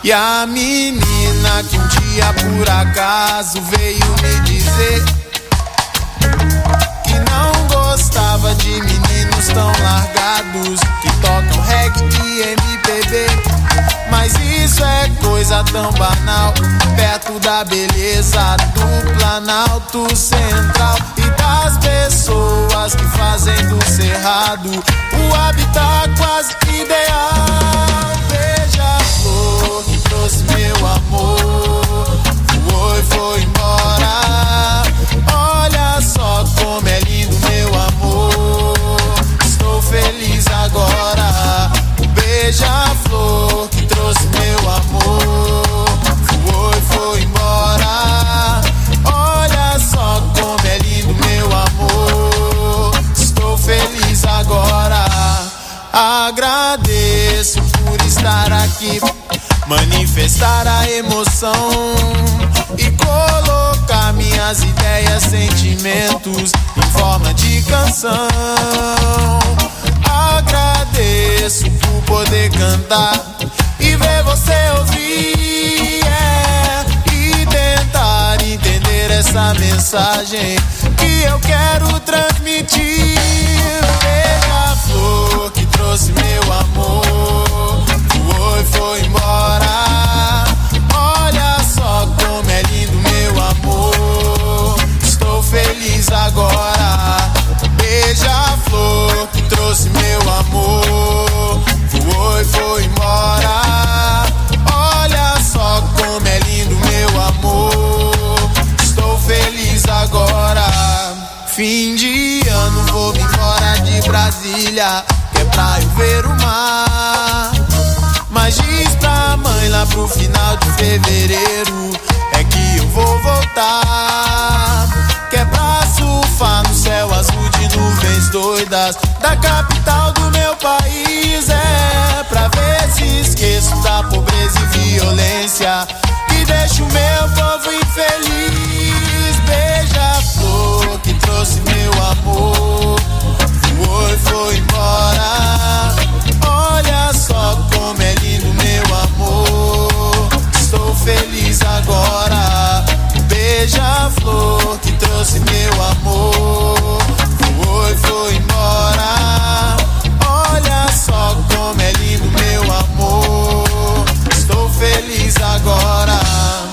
E a menina que um dia por acaso veio me dizer que não gostava de meninos tão largados, que tocam reggae e MPB. Mas isso é coisa tão banal, perto da beleza do Planalto Central e das pessoas que fazem do cerrado o habitat quase ideal. Beija-flor que trouxe meu amor, voou e foi embora. Olha só como é lindo meu amor, estou feliz agora. Beija-flor que trouxe meu amor, voou e foi embora. Olha só como é lindo meu amor, estou feliz agora. Agradeço por estar aqui, manifestar a emoção e colocar minhas ideias, sentimentos em forma de canção. Agradeço por poder cantar e ver você ouvir, e tentar entender essa mensagem que eu quero transmitir. Beija-flor que trouxe meu amor, voou e foi embora. Olha só como é lindo meu amor, estou feliz agora. Beija-flor que trouxe meu amor, voou e foi embora. Olha só como é lindo meu amor, estou feliz agora. Fim de ano vou me embora de Brasília, que é pra eu ver o mar. Mas diz pra mãe lá pro final de fevereiro é que eu vou voltar, que é pra surfar no céu azul de nuvens doidas da capital do meu país. É pra ver se esqueço da pobreza e violência que deixa o meu povo infeliz. Beija-flor que trouxe meu amor, voou e foi embora. Olha só como é lindo meu amor, estou feliz agora. Beija-flor que trouxe meu amor, voou e foi embora. Olha só como é lindo meu amor, estou feliz agora.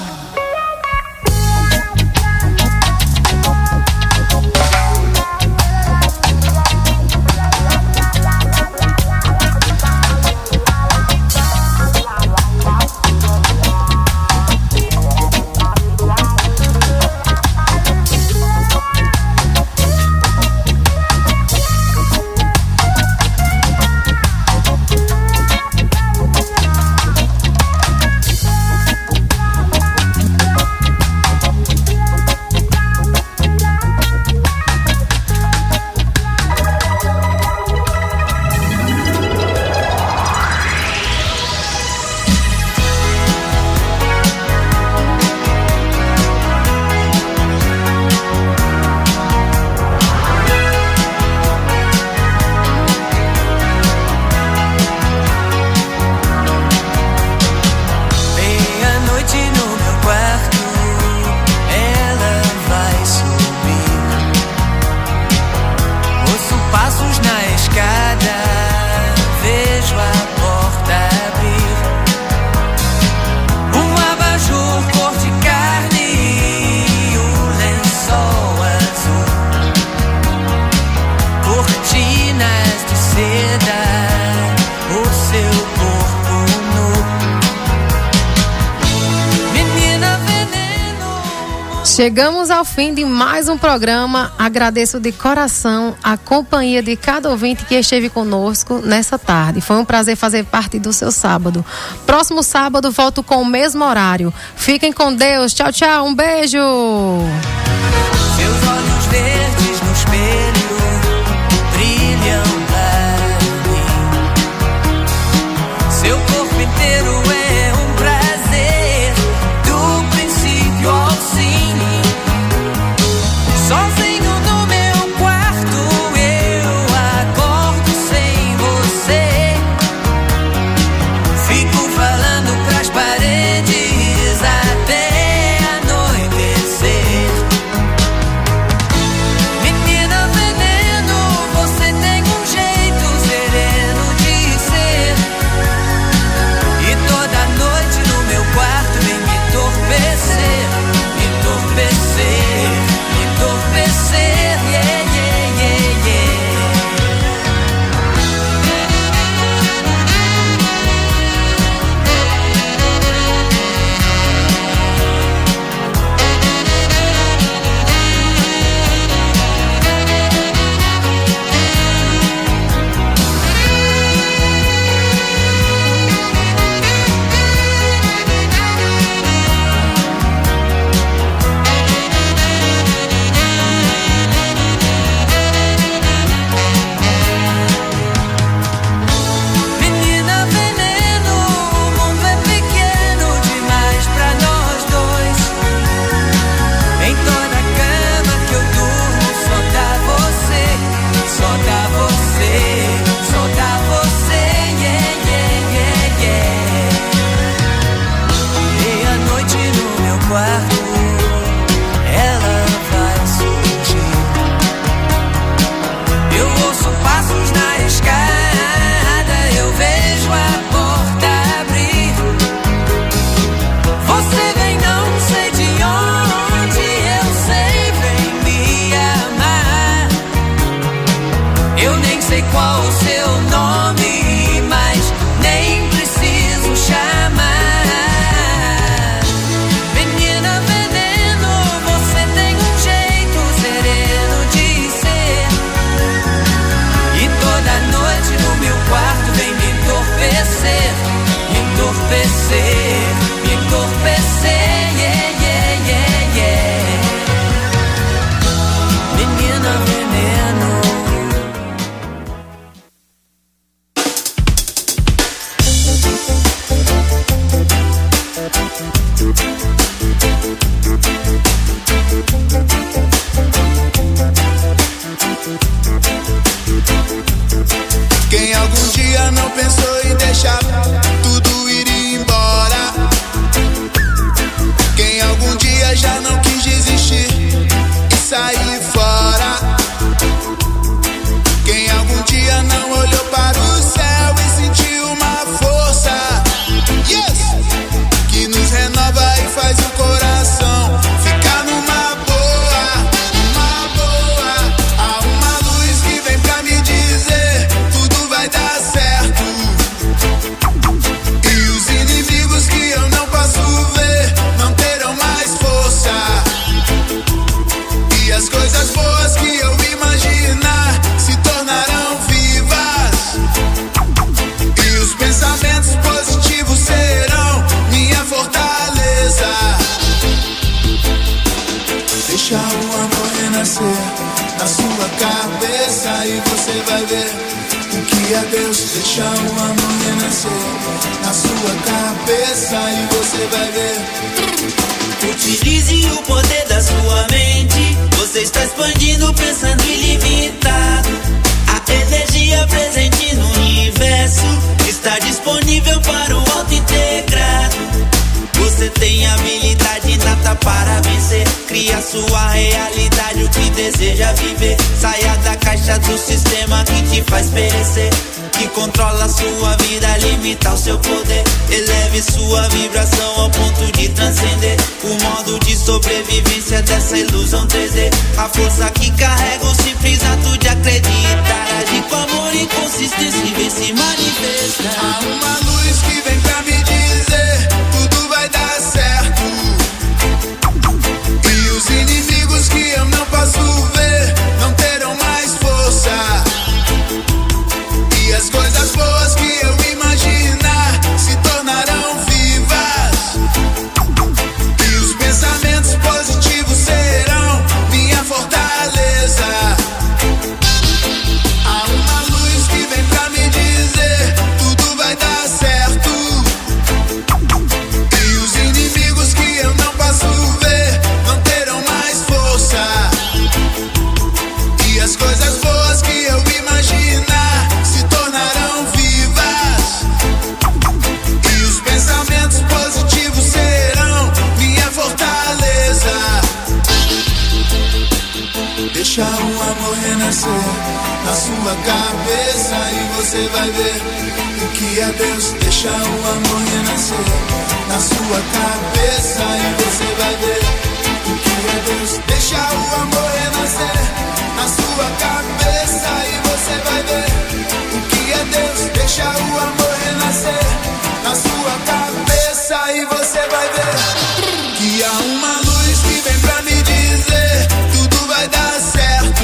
Chegamos ao fim de mais um programa. Agradeço de coração a companhia de cada ouvinte que esteve conosco nessa tarde. Foi um prazer fazer parte do seu sábado. Próximo sábado volto com o mesmo horário. Fiquem com Deus. Tchau, tchau. Um beijo. Seus olhos verdes no espelho brilham para mim. Seu corpo inteiro é um prazer, do princípio ao fim. Sozinho no meu quarto eu acordo sem você. Fico falando pras paredes ver o que é Deus. Deixa o amor renascer na sua cabeça e você vai ver. Utilize o poder da sua mente. Você está expandindo, pensando ilimitado. A energia presente no universo está disponível para o auto-integrado. Você tem habilidade inata para vencer. Cria sua realidade, o que deseja viver. Saia da caixa do sistema que te faz perecer, que controla sua vida, limita o seu poder. Eleve sua vibração ao ponto de transcender o modo de sobrevivência dessa ilusão 3D. A força que carrega o simples ato de acreditar. Agir com amor e consistência e vem se manifestar. Há uma luz que vem pra me dizer tudo vai dar certo. E os inimigos que eu não posso ver não terão mais força. E as coisas boas que eu imaginar se tornarão vivas. E os pensamentos positivos serão minha fortaleza. Há uma luz que vem pra me dizer tudo vai dar certo. E os inimigos que eu não posso ver não terão mais força. E as coisas boas que eu imaginar se tornarão vivas. E os pensamentos positivos serão minha fortaleza. Deixa o amor renascer na sua cabeça e você vai ver o que é Deus. Deixa o amor renascer na sua cabeça e você vai ver o que é Deus. Deixa o amor renascer na sua cabeça e você vai ver o que é Deus. Deixa o amor renascer na sua cabeça e você vai ver que há uma luz que vem pra me dizer tudo vai dar certo.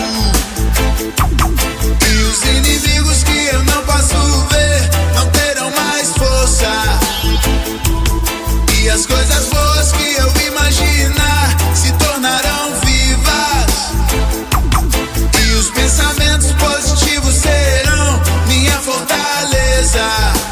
E os inimigos que eu não posso ver não terão mais força. E as coisas boas que eu imaginar se tornarão vivas. E os pensamentos positivos serão minha fortaleza.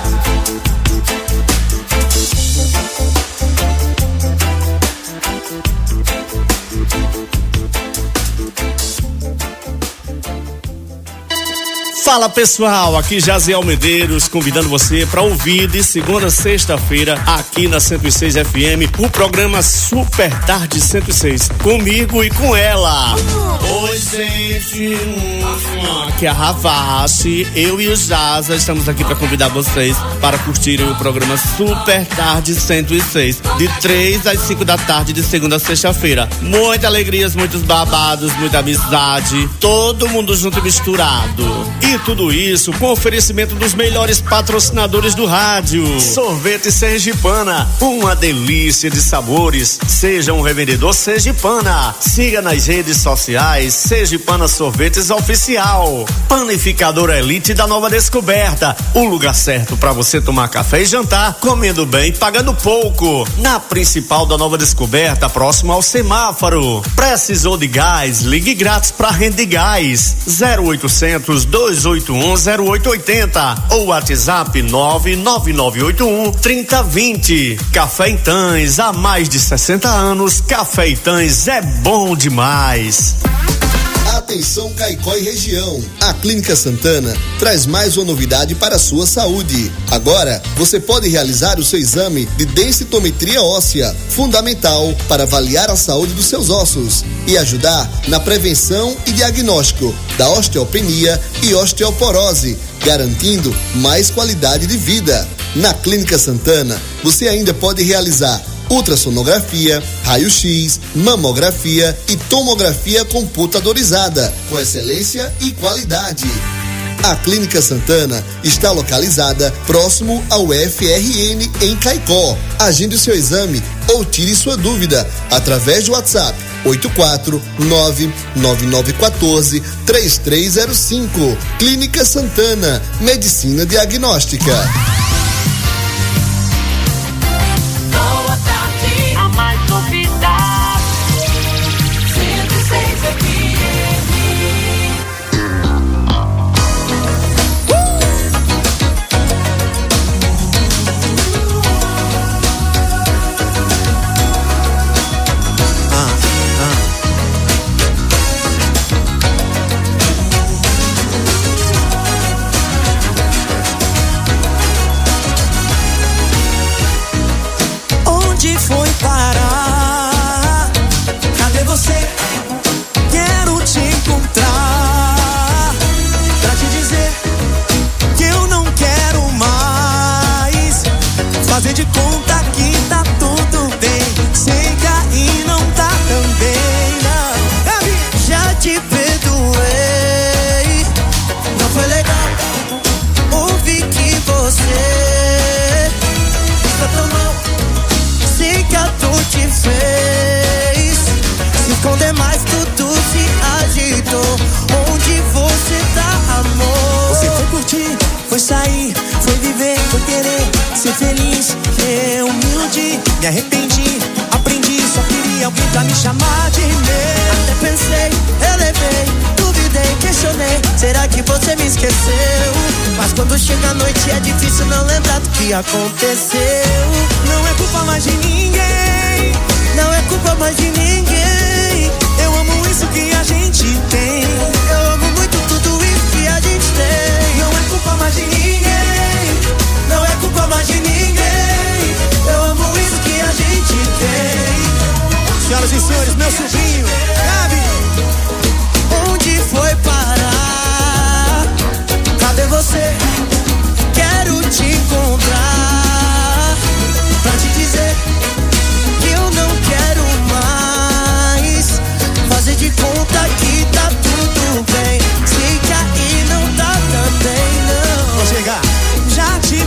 Fala pessoal, aqui Jaziel Medeiros convidando você para ouvir de segunda a sexta-feira aqui na 106 FM o programa Super Tarde 106 comigo e com ela. Oi gente, aqui é a Ravache, eu e o Jaza estamos aqui para convidar vocês para curtirem o programa Super Tarde 106 de 3 às 5 da tarde de segunda a sexta-feira. Muitas alegrias, muitos babados, muita amizade, todo mundo junto e misturado. E tudo isso com oferecimento dos melhores patrocinadores do rádio. Sorvete Sergipana, uma delícia de sabores. Seja um revendedor Sergipana. Siga nas redes sociais Sergipana Sorvetes Oficial. Panificadora Elite da Nova Descoberta, o lugar certo para você tomar café e jantar, comendo bem e pagando pouco. Na principal da Nova Descoberta, próximo ao semáforo. Precisou de gás? Ligue grátis para Rende Gás 0800 281 0880 ou WhatsApp 99981 3020. Café Itãs, há mais de 60 anos, Café Itãs é bom demais. Atenção Caicó e região, a Clínica Santana traz mais uma novidade para a sua saúde. Agora, você pode realizar o seu exame de densitometria óssea, fundamental para avaliar a saúde dos seus ossos e ajudar na prevenção e diagnóstico da osteopenia e osteoporose, garantindo mais qualidade de vida. Na Clínica Santana, você ainda pode realizar ultrassonografia, raio-x, mamografia e tomografia computadorizada, com excelência e qualidade. A Clínica Santana está localizada próximo ao FRN em Caicó. Agende o seu exame ou tire sua dúvida através do WhatsApp 849-9914-3305. Clínica Santana, Medicina Diagnóstica. fazer de conta que tá tudo bem. Sei que aí não tá também, não. Gabi, já te perdoei, não foi legal. Ouvi que você está tão mal. Sei que a dor te fez se esconder mais, tudo se agitou. Onde você tá, amor? Você foi curtir, foi sair, foi viver, foi querer ser feliz. Eu me iludi, me arrependi, aprendi, só queria alguém pra me chamar de meu. Até pensei, relevei, duvidei, questionei, será que você me esqueceu? Mas quando chega a noite é difícil não lembrar do que aconteceu. Não é culpa mais de ninguém, não é culpa mais de ninguém. Eu amo isso que a gente tem, eu amo muito tudo isso que a gente tem. Não é culpa mais de ninguém, não é culpa mais de ninguém. Eu amo isso que a gente tem. Senhoras e senhores, meu sobrinho, Gabi. Onde foi parar? Cadê você? Quero te encontrar pra te dizer que eu não quero mais fazer de conta que tá tudo bem. Sei que aí não tá também, não. Vou chegar. Já te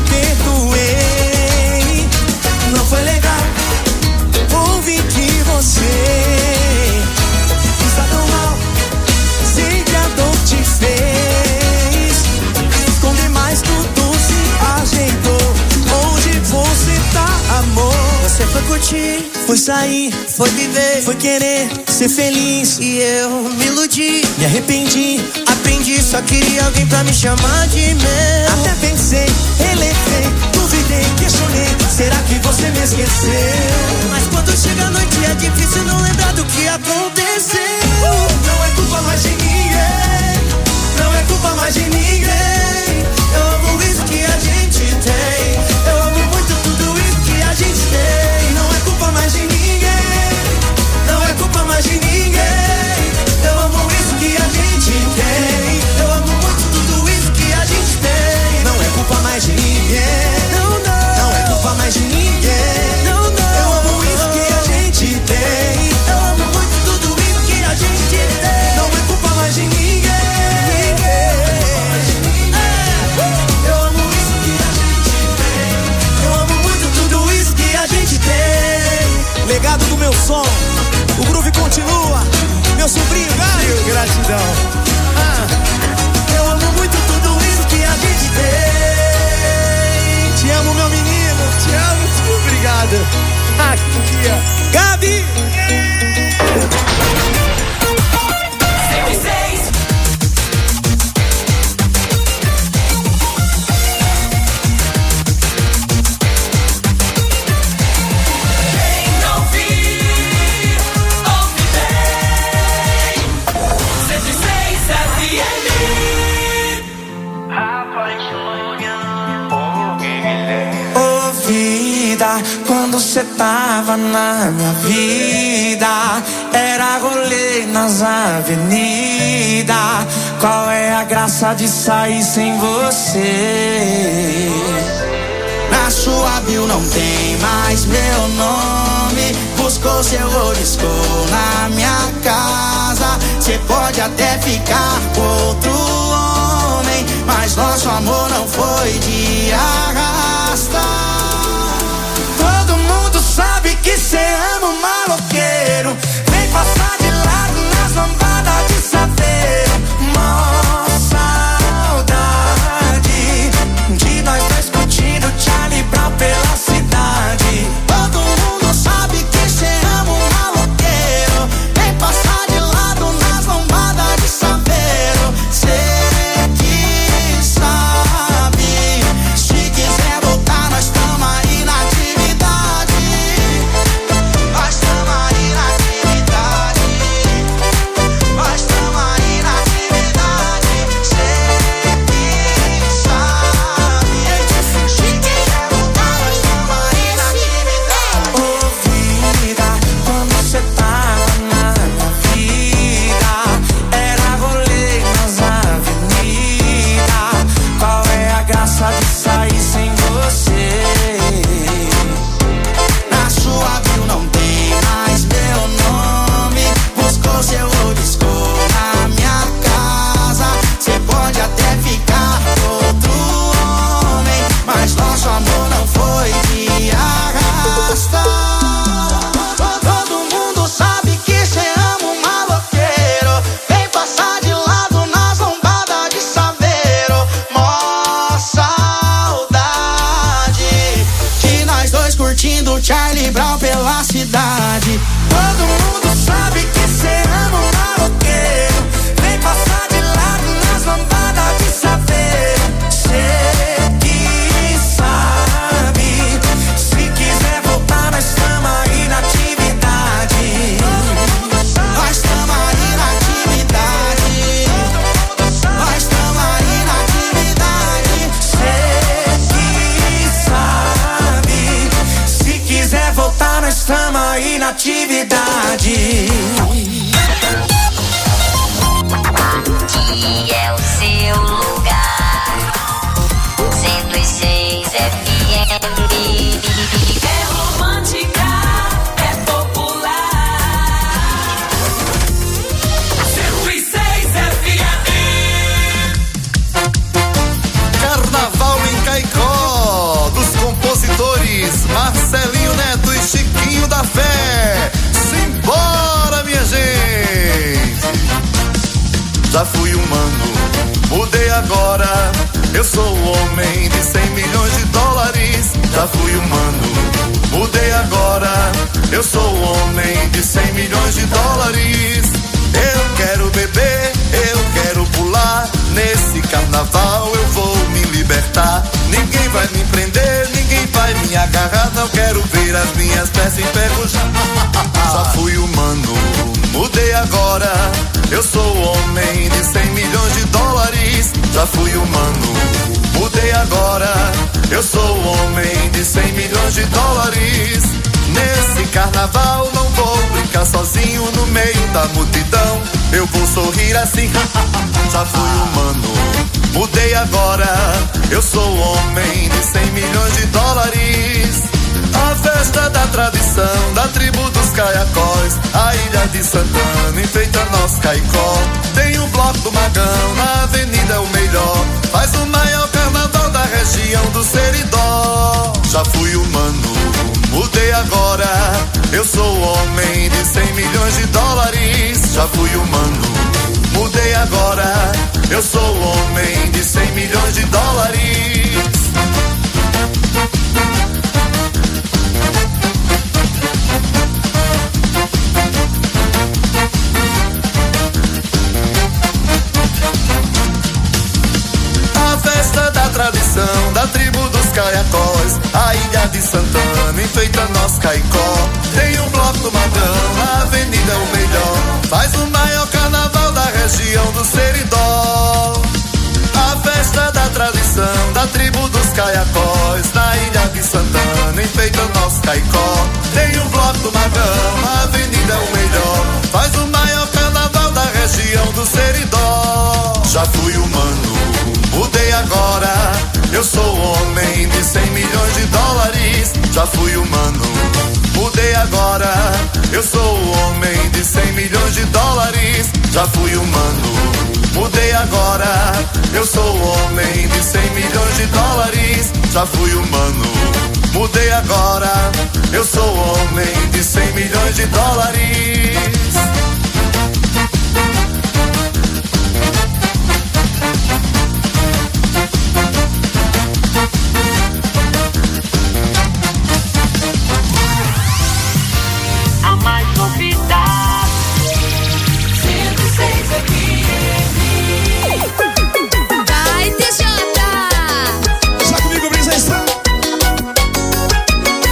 perdoei, não foi legal. Ouvi que você está tão mal. Sei que a dor te fez esconder mais, tudo se ajeitou. Onde você tá, amor? Você foi curtir, foi sair, foi viver, foi querer ser feliz. E eu me iludi, me arrependi, aprendi, só queria alguém pra me chamar de meu. Até pensei, relevei, duvidei, questionei, será que você me esqueceu? Mas quando chega a noite é difícil não lembrar do que aconteceu. Não é culpa mais de ninguém, não é culpa mais de ninguém. Eu amo isso que a gente tem, eu amo muito tudo isso que a gente tem. Não é culpa mais de ninguém, não é culpa mais de ninguém. Eu amo isso que a gente tem, eu amo muito tudo isso que a gente tem. Não é culpa mais de ninguém, não, não. Não é culpa mais de ninguém, não, não. Eu amo isso que a gente tem, eu amo muito tudo isso que a gente tem. Não é culpa mais de ninguém. Eu amo isso que a gente tem, eu amo muito tudo isso que a gente tem. Legado do meu som, o groove continua. Meu sobrinho, Gabi, gratidão. Eu amo muito tudo isso que a gente tem. Te amo, meu menino, te amo, obrigado. Aqui, ó. Gabi. Quando cê tava na minha vida, era rolê nas avenidas. Qual é a graça de sair sem você? Na sua bio não tem mais meu nome. Buscou seu olisco na minha casa. Cê pode até ficar com outro homem, mas nosso amor não foi de arrasta. Sabe que cê ama o maloqueiro. Vem passar de lado nas lambadas de saveiro. Mó saudade de nós dois curtindo Charlie Brown pela cidade. Todo mundo sabe que cê ama o maloqueiro. Vem passar de lado nas lambadas de saveiro. Cê que sabe, se quiser voltar nós tamo aí. curtindo Charlie Brown pela cidade. Todo mundo sabe que cê ama um maloqueiro. Vem passar de lado nas lambadas de saveiro. Cê que sabe, se quiser voltar nós tamo aí na atividade. Nós tamo aí na atividade. Nós tamo aí na atividade. Cê que sabe, se quiser voltar nós tamo aí na atividade. Que é o seu lugar, 106 FM. É romântica, é popular, 106 FM. Carnaval em Caicó, dos compositores Marcelinho Neto e Chiquinho da Fé. Simbora, minha gente! Já fui humano, mudei agora. Eu sou o homem de 100 milhões de dólares. Já fui humano, mudei agora. Eu sou o homem de 100 milhões de dólares. Eu quero beber, eu quero pular. Nesse carnaval eu vou me libertar. Ninguém vai me prender, ninguém vai me agarrar. Não quero ver as minhas peças enferrujar. Já fui humano, mudei agora. Eu sou o homem de 100 milhões de dólares. Já fui humano, mudei agora. Eu sou o homem de 100 milhões de dólares. Nesse carnaval não vou brincar sozinho no meio da multidão. Eu vou sorrir assim. Já fui humano, mudei agora. Eu sou o homem de 100 milhões de dólares. A festa da tradição da tribo dos Caiacós, a ilha de Santana enfeita nosso Caicó. Tem um bloco do Magão, na avenida é o melhor. Faz o maior carnaval da região do Seridó. Já fui humano, mudei agora. Eu sou o homem de 100 milhões de dólares. Já fui humano, mudei agora. Eu sou o homem de 100 milhões de dólares. A festa da tradição da tribo dos Caiacós, a ilha de Santana enfeita nosso Caicó. Tem um bloco do Magão, a avenida é o melhor. Faz o maior carnaval da região do Seridó. A festa da tradição da tribo dos Caiacós, na ilha de Santana enfeita nosso Caicó. Tem um bloco do Magão, a avenida é o melhor. Faz o maior carnaval da região do Seridó. Já fui humano, mudei agora. Eu sou o homem de 100 milhões de dólares. Já fui humano, mudei agora. Eu sou o homem de 100 milhões de dólares. Já fui humano, mudei agora. Eu sou o homem de 100 milhões de dólares. Já fui humano, mudei agora. Eu sou o homem de 100 milhões de dólares. A mais novidade, 106 FM. Vai, TJ! Já comigo, Brisa, está?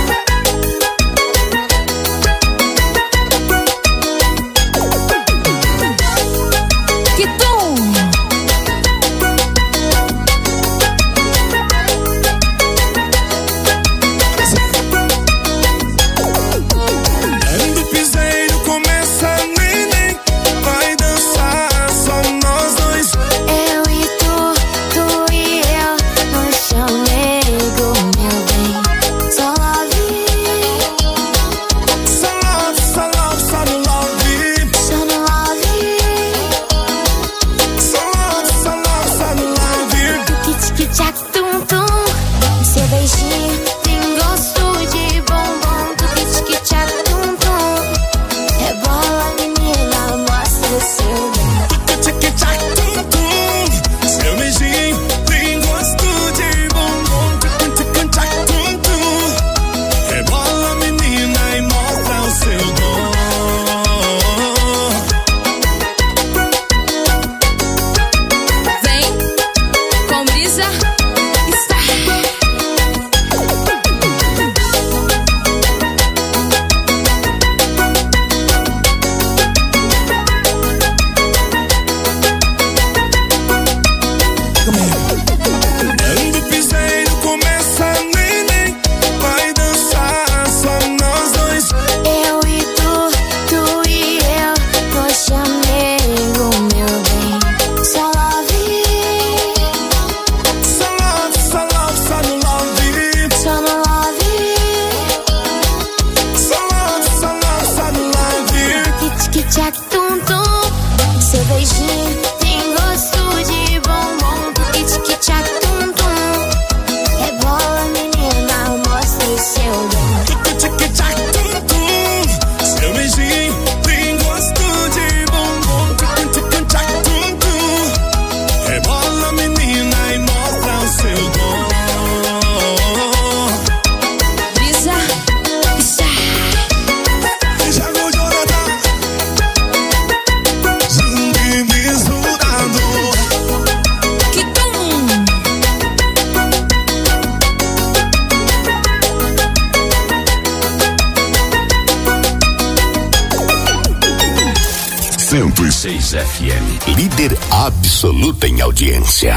106 FM, líder absoluta em audiência.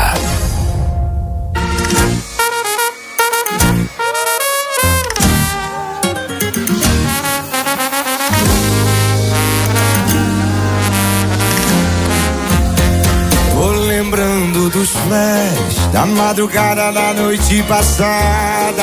Tô lembrando dos flash da madrugada da noite passada.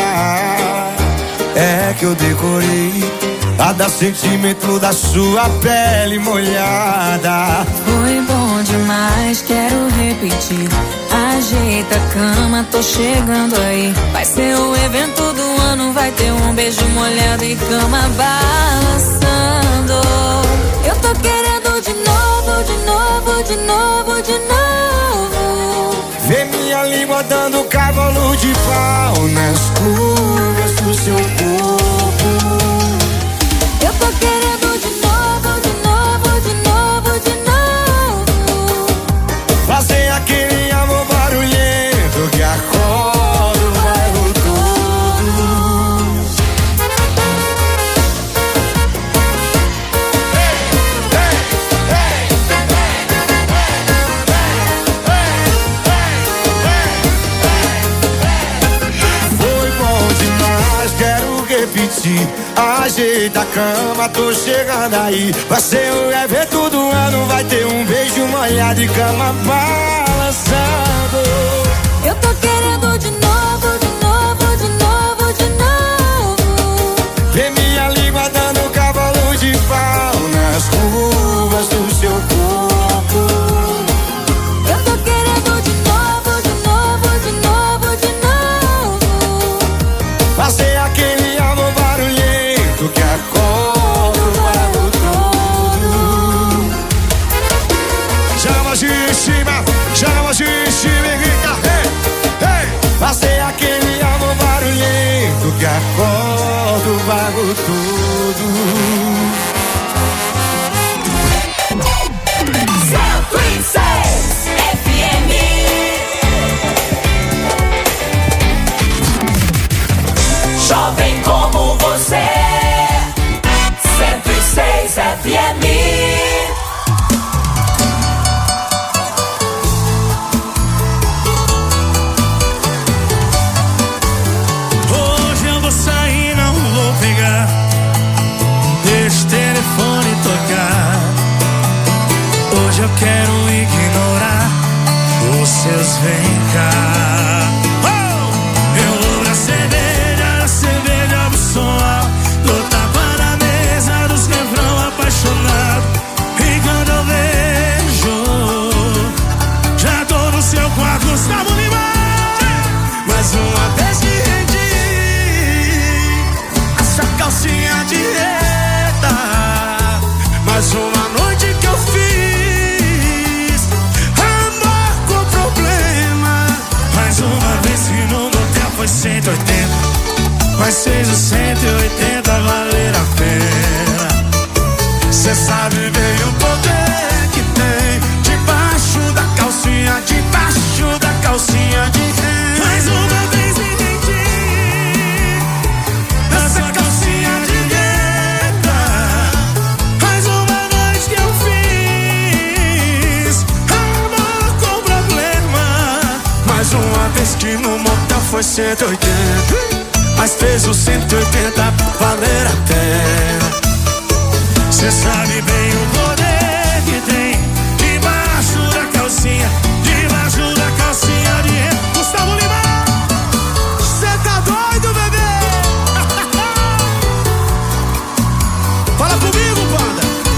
É que eu decorei cada sentimento da sua pele molhada. Foi bom demais, quero repetir. Ajeita a cama, tô chegando aí. Vai ser o evento do ano, vai ter um beijo molhado e cama balançando. Eu tô querendo de novo, de novo, de novo, de novo. Vê minha língua dando cavalo de pau nas curvas do seu corpo. Eu tô querendo de novo, de novo, de novo, de novo. Fazer aquele amor barulhento que acorda o bairro todo. Foi bom demais, quero repetir. Ajeita a cama, tô chegando aí. Vai ser o evento do ano, vai ter um beijo molhado e cama balançando. Eu tô querendo de novo, de novo, de novo, de novo. Vê minha língua dando cavalo de pau nas curvas do seu corpo. Eu tô querendo de novo, de novo, de novo, de novo. Fazer aquele amor barulhento que acorda o bairro todo. Chama de cima, chama de cima e grita, hey, hey. Fazer aquele amor barulhento que acorda o bairro todo. 106 FM. Jovem como você, 106 FM. Hoje eu vou sair, não vou pegar. Deixa o telefone tocar. Hoje eu quero ignorar os seus vem cá. Eu vou na cerveja do som, do tapa na mesa dos refrão apaixonado. E quando eu vejo, já tô no seu quarto, Gustavo Lima. Mais uma vez que rendi a sua calcinha de reta. Mais uma noite que eu fiz amor com problema. Mais uma vez que no motel foi 180, mas fez os 180 valer a pena. Cê sabe bem o poder que tem debaixo da calcinha, debaixo da calcinha de renda. Mais uma vez me entendi nessa calcinha de renda. Mais uma noite que eu fiz amor com problema. Mais uma vez que no motel foi 180, mas fez os 180 valer a pena. Cê sabe bem o poder que tem debaixo da calcinha, debaixo da calcinha de renda. Gustavo Lima, cê tá doido, bebê? Fala comigo, banda.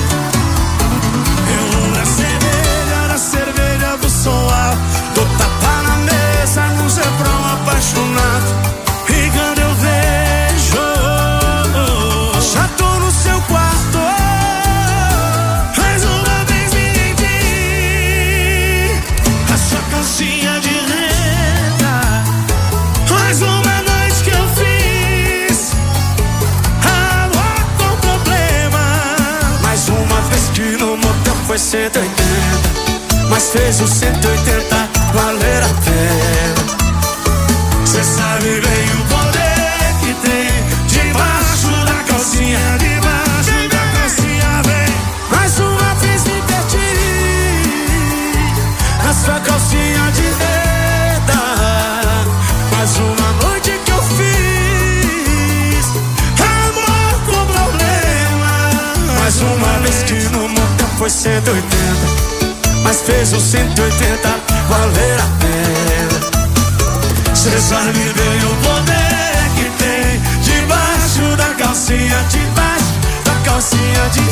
Eu vou na cerveja do som alto, dou tapa na mesa com refrão apaixonado. E quando eu vejo, já tô no seu quarto. Mais uma vez me rendi a sua calcinha de renda. Mais uma noite que eu fiz amor com problema. Mais uma vez que no motel foi 180, mas fez os 180 valer a pena. Cê sabe bem o poder que tem debaixo da calcinha, debaixo da calcinha, vem. Mais uma vez me perdi foi 180, mas fez os 180 valer a pena. Cê sabe bem o poder que tem debaixo da calcinha, debaixo da calcinha de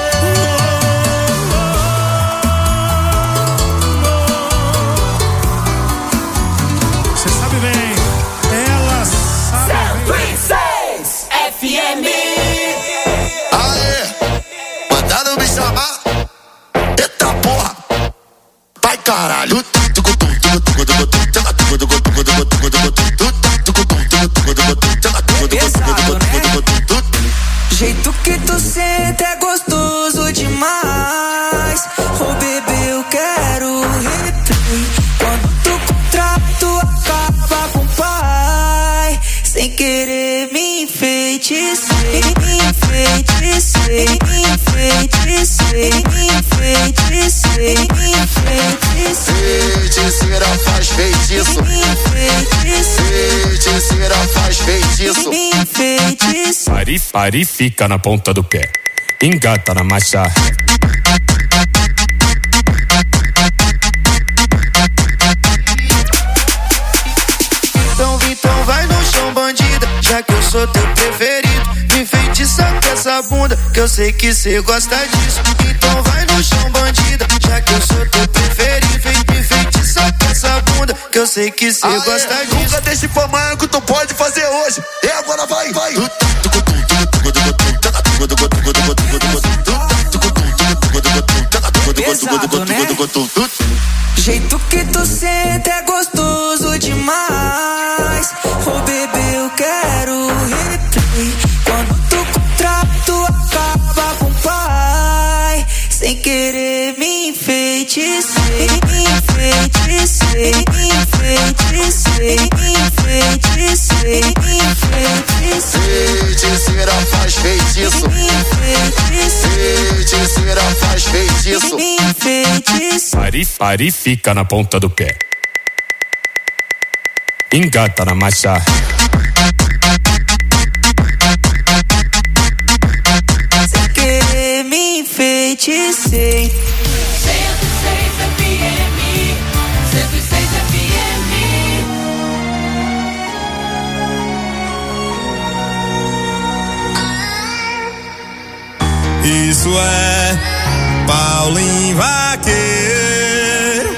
Cê sabe bem, ela sabe bem. 106 FM. Aê, mandaram me chamar. Eita porra, vai caralho. Pesado, né? Jeito que tu sente é gostoso demais. Oh bebê, eu quero replay. Quando tu contrato acaba com o pai, sem querer me enfeitecei, enfeitecei, enfeitecei, enfeitecei, enfeitecei. Feiticeira faz feitiço, feiticeira faz feitiço. Pare, fica na ponta do pé, engata na marcha. Então vai no chão, bandida, já que eu sou teu preferido. Me enfeitiça com essa bunda, que eu sei que cê gosta disso. Então vai no chão, bandida, já que eu sou teu preferido. Me enfeitiça com essa bunda, que eu sei que cê gosta disso. Nunca deixe pra amanhã que tu pode fazer hoje. E agora vai, vai. Pesado, né? Jeito que tu sente é gostoso demais. Oh bebê, eu quero replay. Quando tu contrato acaba com o pai, sem querer me enfeitecei, enfeitecei, enfeitecei, enfeitecei, enfeitecei. Feiticeira faz feitiço, feiticeira faz feitiço. Pare, fica na ponta do pé, engata na marcha. Sem querer me enfeitecei. 106 FM, 106 FM. Isso é Paulinho Vaqueiro.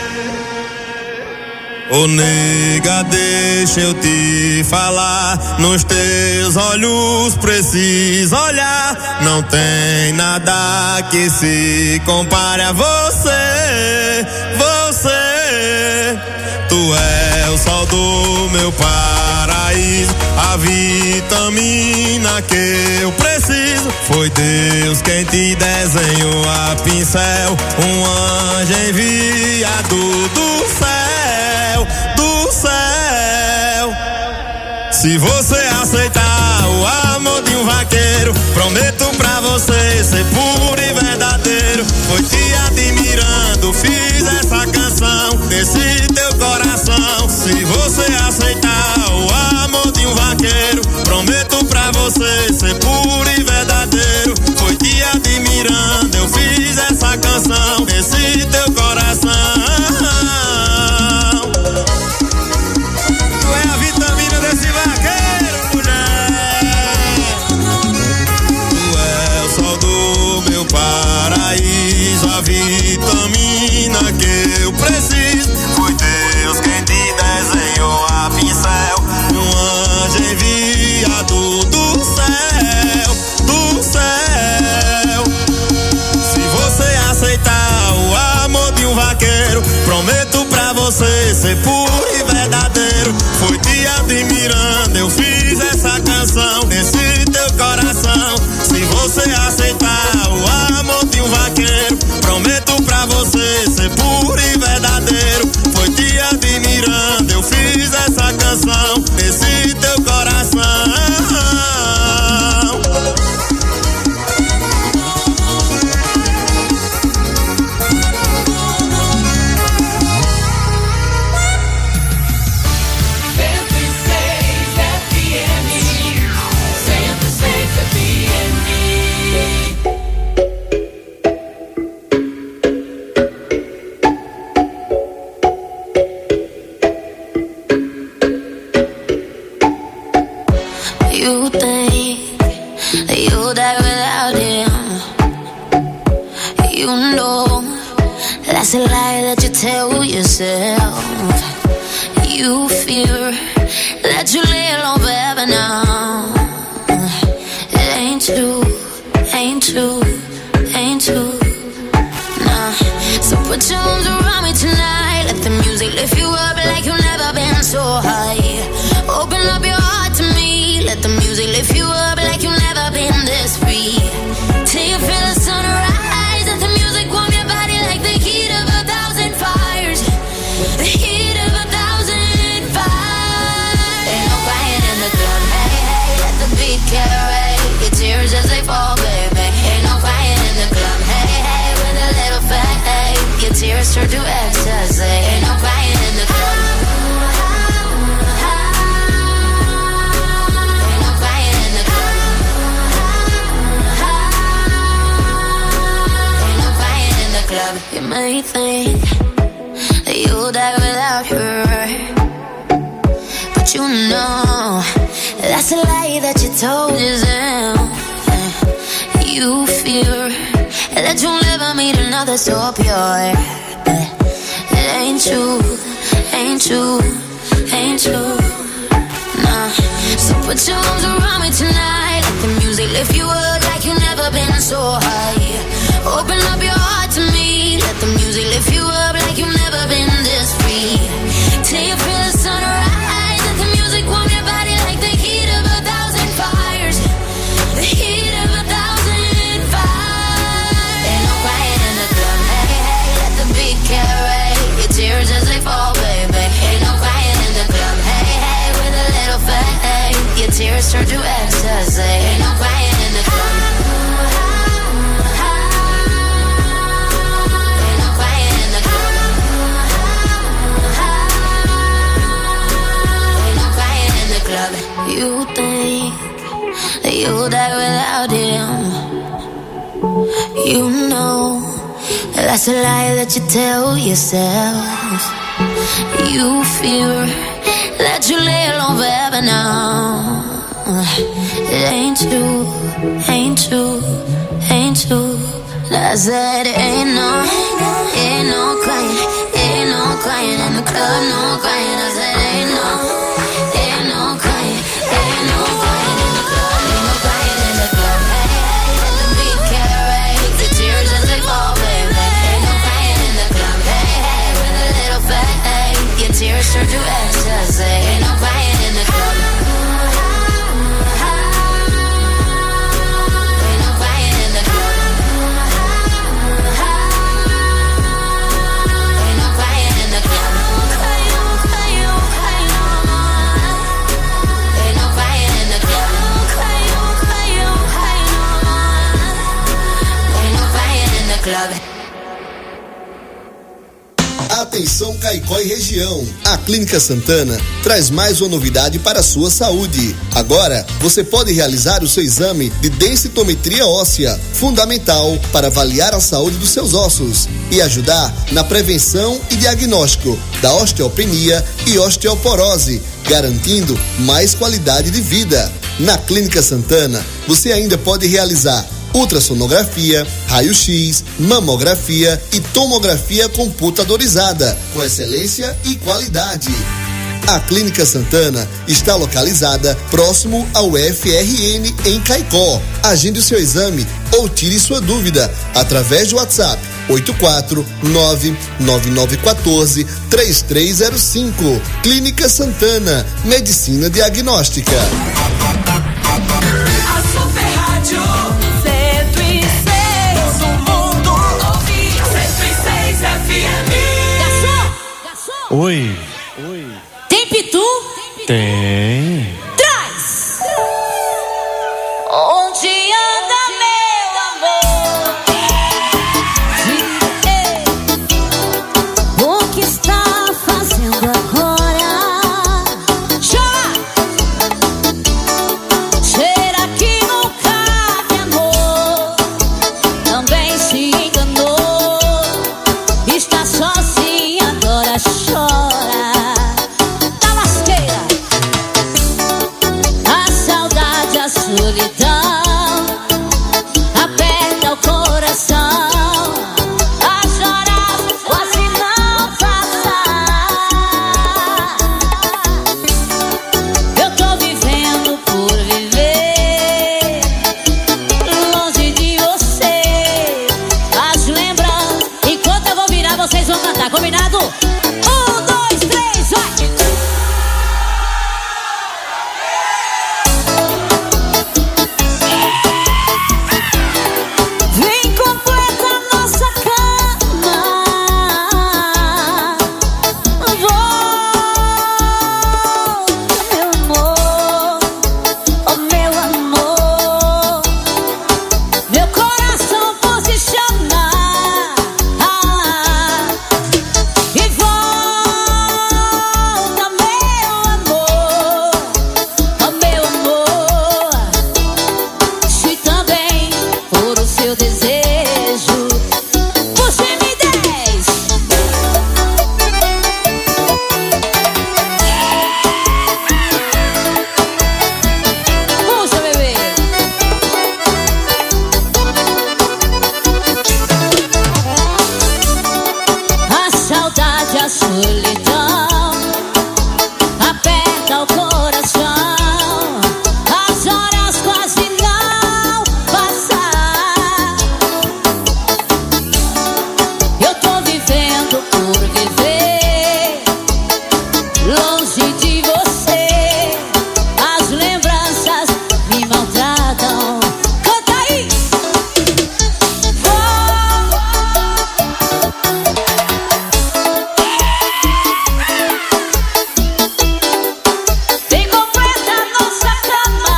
Ô nega, deixa eu te falar. Nos teus olhos preciso olhar. Não tem nada que se compare a você. Você, tu é o sol do meu paraíso, a vitamina que eu preciso. Foi Deus quem te desenhou a pincel, um anjo enviado do céu, do céu. Se você aceitar o amor de um vaqueiro, prometo pra você ser puro e verdadeiro. Foi te admirando, fiz essa canção desse teu coração. Se você aceitar o amor de um vaqueiro, prometo pra você ser puro e verdadeiro. Foi te admirando, eu fiz essa canção desse teu coração. Tu é a vitamina desse vaqueiro, mulher. Tu é o sol do meu paraíso, a vitamina que eu preciso. Foi Deus quem te desenhou a pincel, um anjo enviado do céu, do céu. Se você aceitar o amor de um vaqueiro, prometo pra você ser puro e verdadeiro. Foi te admirando, eu fiz essa canção nesse teu coração. Se você aceitar o amor de um vaqueiro, prometo pra você ser puro e verdadeiro. Foi te admirando, eu fiz essa canção nesse teu coração. FM. You die without him. You know that's a lie that you tell yourself. You fear that you lay alone forever now. It ain't true, ain't true, ain't true. Nah. So put your arms around me tonight. Let the music lift you up like you've never been so high. Open up your heart to me. Let the music lift you up like you've never been this free. Till you feel the sunrise. Let the music warm your body like the heat of 1,000 fires. The heat of 1,000 fires. Ain't no crying in the club. Hey, hey, let the beat carry your tears as they fall, baby. Ain't no crying in the club. Hey, hey, with a little fade. Your tears turn to ecstasy. Ain't no crying in the club. You may think that you'll die without her, but you know that's a lie that you told yourself. You fear that you'll never meet another so pure. It ain't true, ain't true, ain't true. Nah. So put your arms around me tonight. Let the music lift you up like you've never been so high. Open up your heart to me. Let the music lift you up like you've never been this free. Till you feel the sunrise. Let the music warm your body like the heat of 1,000 fires. The heat of 1,000 fires. Ain't no crying in the club. Hey, hey, let the beat carry your tears as they fall, baby. Ain't no crying in the club. Hey, hey, with a little fade. Your tears turn to ecstasy. Ain't no crying in the club. You think that you'll die without him. You know that's a lie that you tell yourself. You fear that you lay alone forever now. It ain't true, ain't true, ain't true. I said it ain't no crying, ain't no crying in the club, no crying. I said ain't no crying. Tears turn to ecstasy. Ain't no crying in the club. Ain't no crying in the club. Ain't no crying in the club. Ain't no crying in the club. Ain't no crying in the club. Atenção Caicó e região, a Clínica Santana traz mais uma novidade para a sua saúde. Agora, você pode realizar o seu exame de densitometria óssea, fundamental para avaliar a saúde dos seus ossos e ajudar na prevenção e diagnóstico da osteopenia e osteoporose, garantindo mais qualidade de vida. Na Clínica Santana, você ainda pode realizar ultrassonografia, raio-x, mamografia e tomografia computadorizada, com excelência e qualidade. A Clínica Santana está localizada próximo ao FRN em Caicó. Agende o seu exame ou tire sua dúvida através do WhatsApp 84999143305. Clínica Santana, Medicina Diagnóstica. A Super Rádio 106, o mundo ouve 106 FM. Garçom! Oi. Tem pitu? Tem. Traz! Onde anda meu amor? O que está fazendo agora? Chora! Será que nunca me amou? Também se enganou. Está sozinha, agora chora. Solidão teu desejo. Puxa-me 10. Puxa, bebê. A saudade, a solidão aperta o coração. As horas quase não passam. Eu tô vivendo por viver longe de você. As lembranças me maltratam. Canta aí! Vem completa nossa cama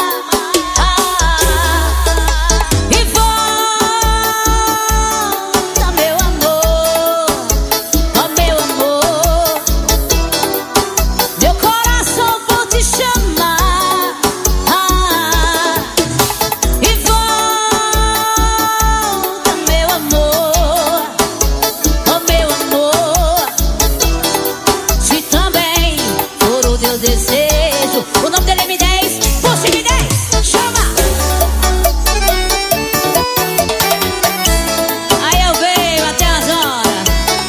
e volta, meu amor, ó meu amor. Meu coração por te chamar e volta, meu amor, ó meu amor. Se também for o teu desejo, o nome dele é M10, puxa M10, chama! Aí eu venho até as horas.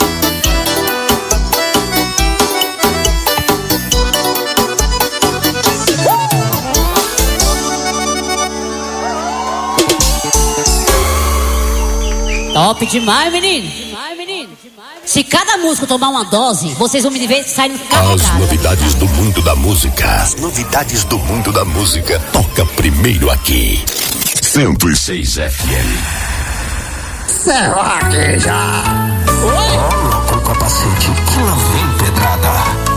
Top demais, menino. Se cada músico tomar uma dose, vocês vão me ver saindo As carregado. novidades do mundo da música. As novidades do mundo da música. Toca primeiro aqui. 106 FM. Será que já? Coloca o capacete que lá vem pedrada.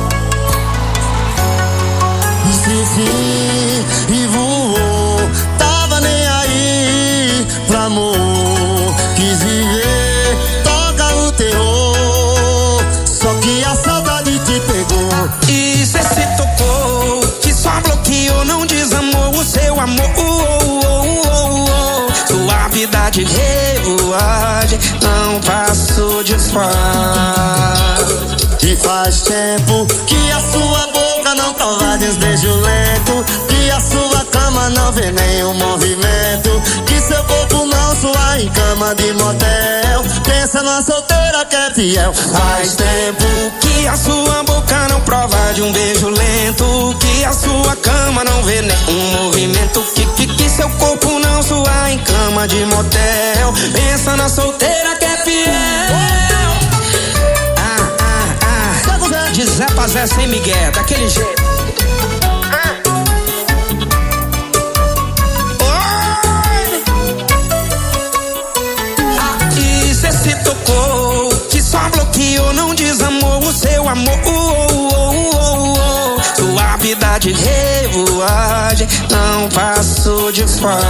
Esqueci e voou, tava nem aí pra amor. Quis viver, toca o terror, só que a saudade te pegou. E cê se tocou, que só bloqueou, não desamou o seu amor. Suavidade, revoagem, não passou de fase. E faz tempo que a sua boca não prova de uns beijos lentos, que a sua cama não vê nenhum movimento, que seu corpo não sua em cama de motel. Pensa numa solteira que é fiel. Faz tempo que a sua boca não prova de um beijo lento, que a sua cama não vê nenhum movimento, que seu corpo não sua em cama de motel. Pensa na solteira que é fiel. De Zé pra Zé sem Miguel, daquele jeito. E cê se tocou, que só bloqueou, não desamou o seu amor. Suavidade, revoagem, não passou de fase.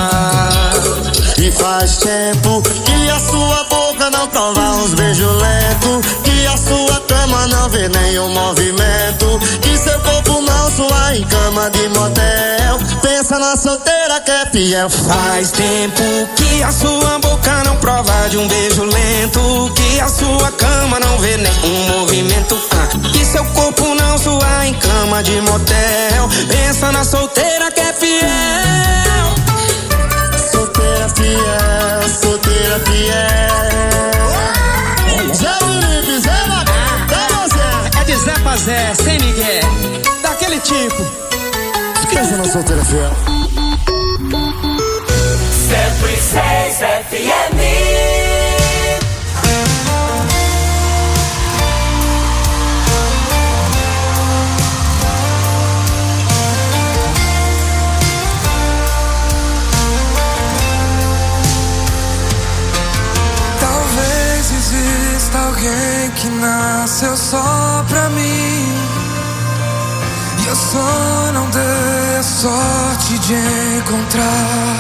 E faz tempo que a sua boca não prova uns beijos lentos, que a sua cama não vê nenhum movimento, que seu corpo não sua em cama de motel. Pensa na solteira que é fiel. Faz tempo que a sua boca não prova de um beijo lento, que a sua cama não vê nenhum movimento, que seu corpo não sua em cama de motel. Pensa na solteira que é fiel. Solteira fiel, solteira fiel. Zé Felipe, Zé Macá, é de Zé pra Zé, sem Miguel, daquele tipo. Pensa na solteira fiel. 106 FM. Talvez exista alguém que nasceu só pra mim, e eu só não dei a sorte de encontrar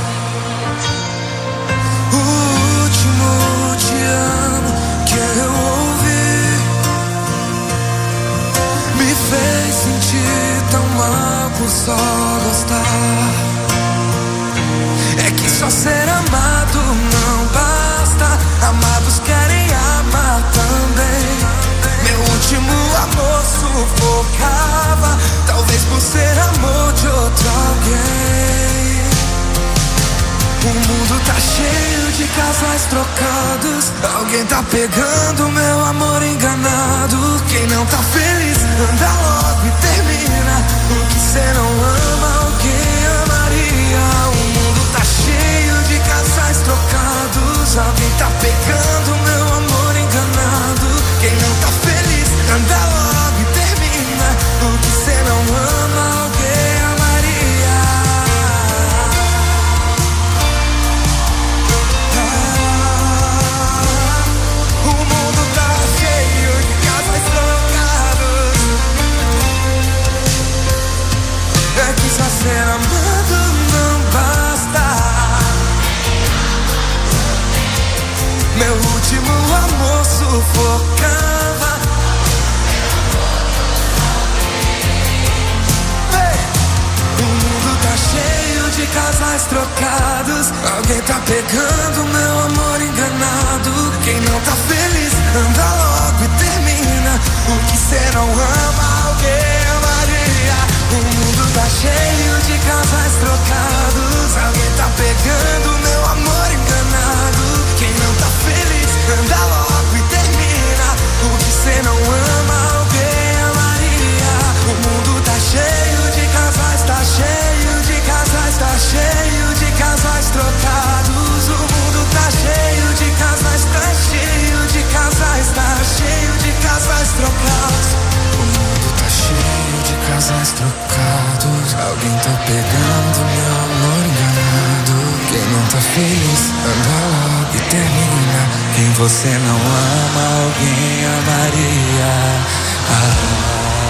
o último te amo que eu ouvi. Me fez sentir tão mal por só gostar. É que só ser amado sufocava, talvez por ser amor de outro alguém. O mundo tá cheio de casais trocados, alguém tá pegando meu amor enganado. Quem não tá feliz, anda logo e termina. O que cê não ama, alguém amaria. O mundo tá cheio de casais trocados, alguém tá pegando meu amor enganado. Quem não tá feliz, anda logo e termina. O que cê não ama, alguém amaria. O mundo tá cheio de casais trocados. É que só ser amado não basta. Meu último amor sufocava. O mundo tá cheio de casais trocados, alguém tá pegando meu amor enganado. Quem não tá feliz, anda logo e termina. O que cê não ama, alguém amaria. O mundo tá cheio de casais trocados, alguém tá pegando meu amor enganado. Quem não tá feliz, anda logo e termina. O que cê não ama, alguém amaria. O mundo tá cheio de casais, tá cheio de casais, tá cheio de casais trocados. O mundo tá cheio de casais, tá cheio de casais, tá cheio de casais trocados. O mundo tá cheio de casais trocados, alguém tá pegando meu amor enganado. Quem não tá feliz, anda logo e termina. Quem você não ama, alguém amaria.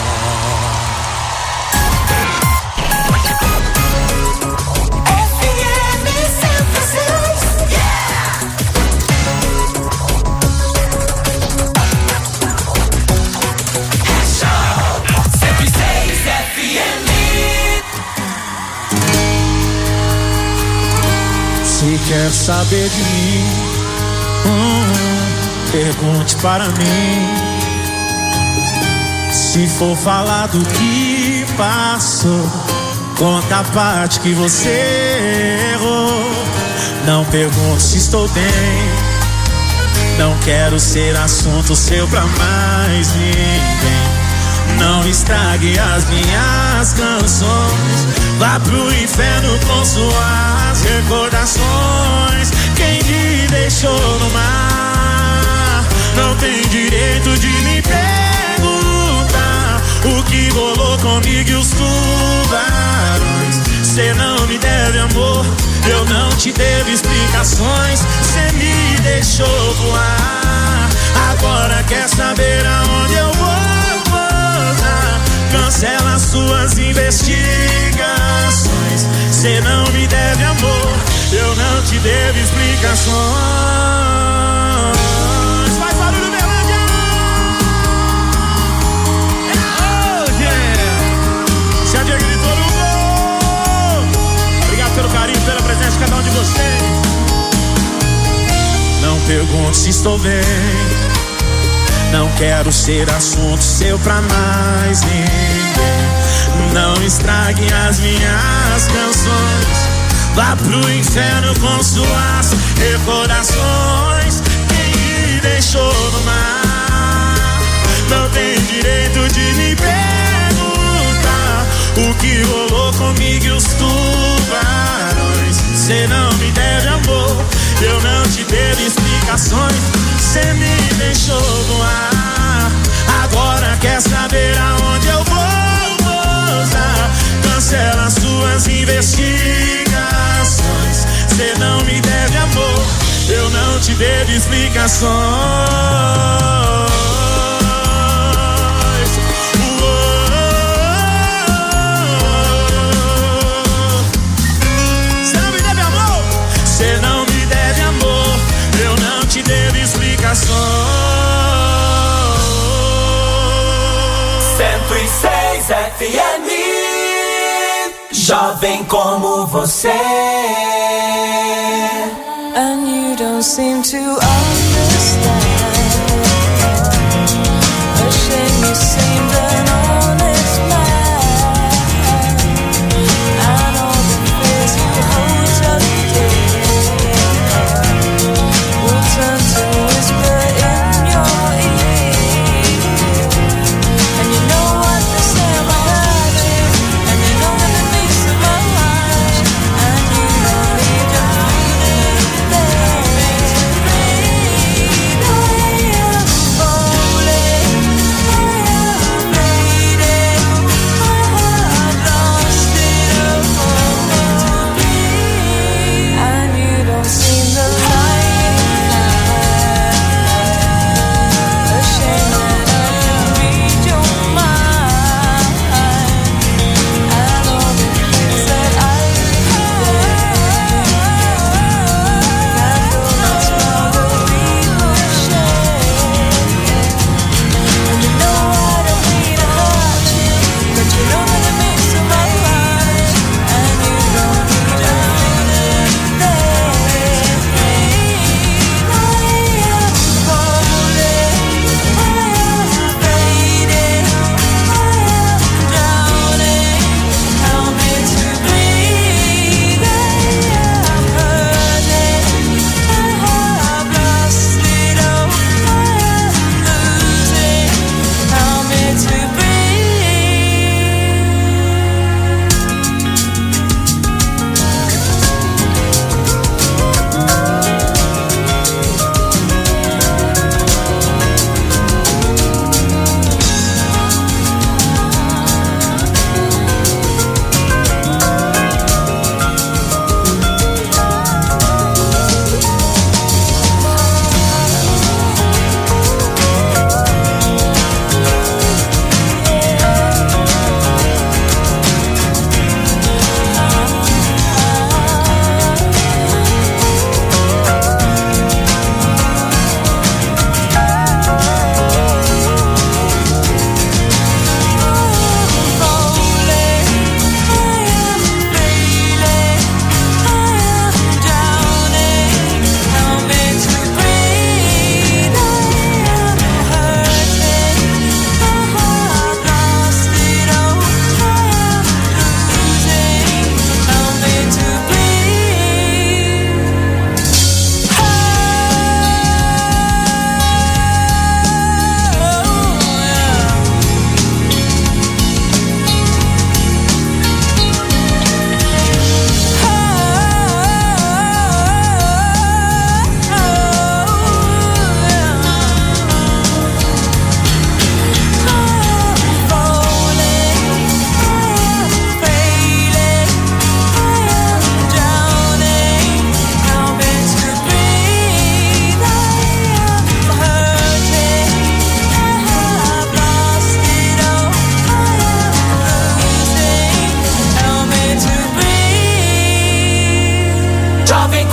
Se quer saber de mim, pergunte para mim. Se for falar do que passou, conta a parte que você errou. Não pergunte se estou bem, não quero ser assunto seu pra mais ninguém. Não estrague as minhas canções, vá pro inferno com suas recordações. Quem me deixou no mar não tem direito de me perguntar o que rolou comigo e os tubarões. Cê não me deve amor, eu não te devo explicações. Cê me deixou voar, agora quer saber aonde eu vou. Cancela suas investigações. Cê não me deve amor, eu não te devo explicações. Faz barulho, Berlândia! Oh, yeah! Se a Diego gritou no gol. Obrigado pelo carinho, pela presença de cada um de vocês. Não pergunte se estou bem, não quero ser assunto seu pra mais ninguém. Não estrague as minhas canções, vá pro inferno com suas recordações. Quem me deixou no mar não tem direito de me perguntar o que rolou comigo e os tubarões. Cê não me deve amor, eu não te devo explicações. Cê me deixou voar, agora quer saber aonde eu vou pousar. Cancela suas investigações. Cê não me deve amor, eu não te devo explicações. Cê não me deve amor, cê não me deve amor, eu não te devo explicações. 106 FM, jovem como você. And you don't seem to understand. A shame you seemed an honest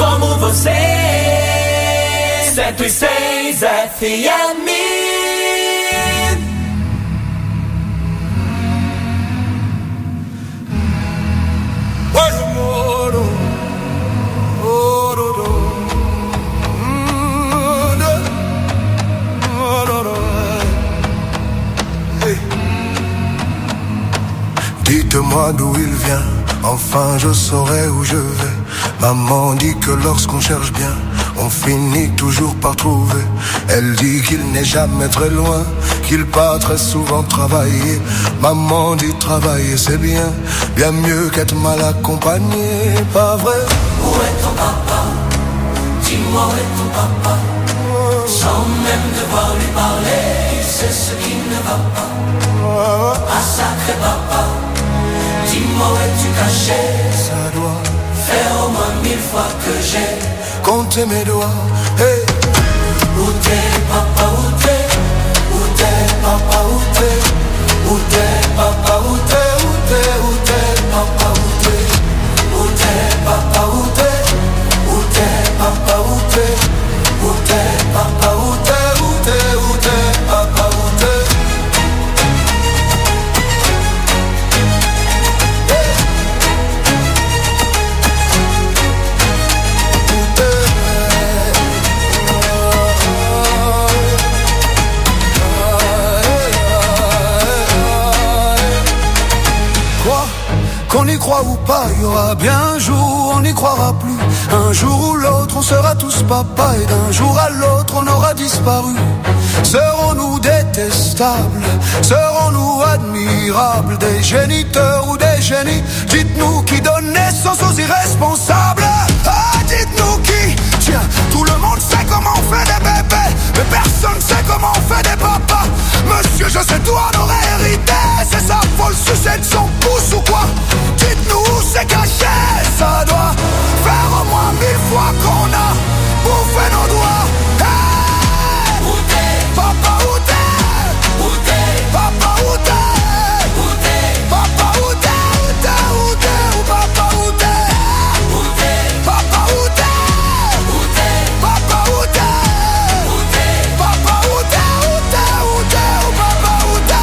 como você. 106 FM. Dites-moi d'où il vient, enfin je saurai où je vais. Maman dit que lorsqu'on cherche bien, on finit toujours par trouver. Elle dit qu'il n'est jamais très loin, qu'il part très souvent travailler. Maman dit travailler c'est bien, bien mieux qu'être mal accompagné, pas vrai? Où est ton papa? Dis-moi où est ton papa? Sans même devoir lui parler, il sait ce qui ne va pas. Ah sacré papa, dis-moi où es-tu caché? Ça doit faire au moins 1000 fois que j'ai compté mes doigts. Hey. Où t'es papa, où t'es? Où t'es papa, où t'es? Où t'es papa, où t'es? Où t'es, où t'es papa, où t'es? Où t'es papa, où t'es? Où t'es papa, où t'es? Où t'es papa, où t'es? Où t'es, où t'es papa, où t'es? Qu'on y croit ou pas, il y aura bien un jour, on n'y croira plus. Un jour ou l'autre, on sera tous papa, et d'un jour à l'autre, on aura disparu. Serons-nous détestables? Serons-nous admirables? Des géniteurs ou des génies? Dites-nous qui donne naissance aux irresponsables. Ah, dites-nous qui? Tiens, tout le monde sait comment on fait des bébés, mais personne sait comment on fait des papas. Monsieur, je sais tout en aurait hérité. C'est ça, faut le sucer de son pouce ou quoi? Dites-nous où c'est caché. Ça doit faire au moins 1000 fois qu'on a bouffé nos doigts. Hey! Où t'es? Papa, où t'es? Où t'es? Papa, où t'es? Où t'es? Papa, où t'es? Où t'es? Où t'es? Où papa, où t'es? Où t'es? Papa, où t'es? Où t'es? Papa, où t'es? Où t'es? Papa, où t'es? Où t'es? Où t'es? Où papa, où t'es?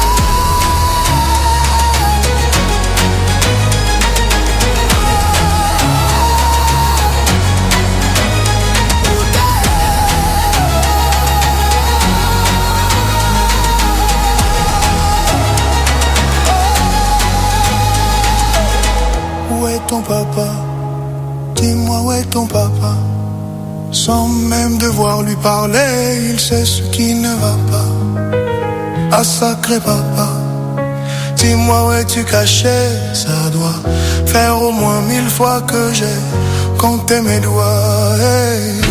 Où est ton papa? Dis-moi où est ton papa? Sans même devoir lui parler, il sait ce qui ne va pas. Ah sacré papa, dis-moi où es-tu caché? Ça doit faire au moins 1000 fois que j'ai compté mes doigts. Hey.